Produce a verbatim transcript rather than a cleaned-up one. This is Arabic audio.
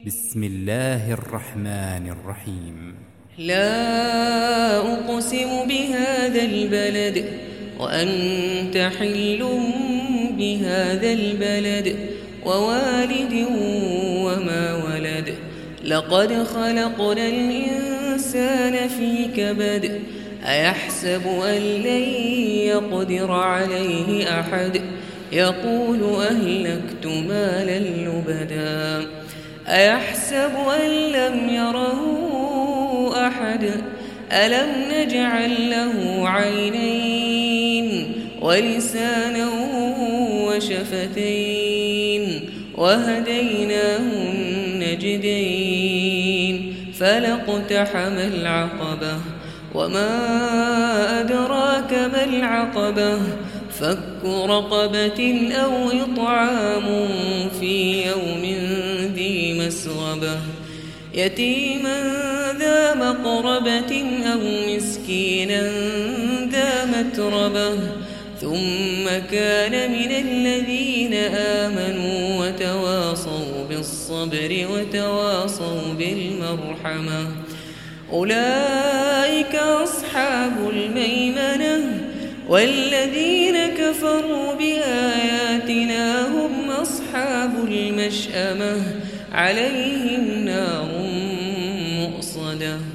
بسم الله الرحمن الرحيم. لا أقسم بهذا البلد وأنت حل بهذا البلد ووالد وما ولد. لقد خلقنا الإنسان في كبد. أيحسب أن لن يقدر عليه أحد. يقول أهلكت مالا لبدا. أيحسب أن لم يره أحد. ألم نجعل له عينين ولسانا وشفتين وهديناه النجدين فلاقتحم العقبة وما أدراك ما العقبة فك رقبة أو إطعام في يوم ذي مسغبة يتيما ذا مقربة أو مسكينا ذا متربة ثم كان من الذين آمنوا وتواصوا بالصبر وتواصوا بالمرحمة أولئك أصحاب الميمنة والذين كفروا بآياتنا هم أصحاب المشأمة عليهم نار مؤصدة.